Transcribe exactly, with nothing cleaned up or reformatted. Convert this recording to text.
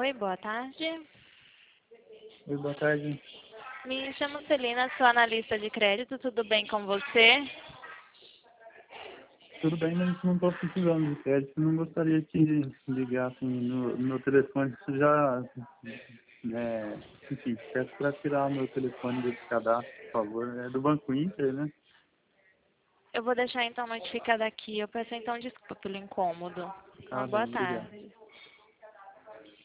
Oi, boa tarde. Oi, boa tarde. Me chamo Celina, sou analista de crédito, tudo bem com você? Tudo bem, mas não estou precisando de crédito. Não gostaria que ligassem no, no meu telefone. Isso já, é, enfim, peço para tirar o meu telefone desse cadastro, por favor. É do Banco Inter, né? Eu vou deixar então notificada aqui. Eu peço então desculpa pelo incômodo. Uma Tá boa bem, obrigado. tarde.